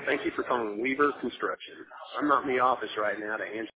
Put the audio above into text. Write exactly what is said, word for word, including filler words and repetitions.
Thank you for calling Weaver Construction. I'm not in the office right now to answer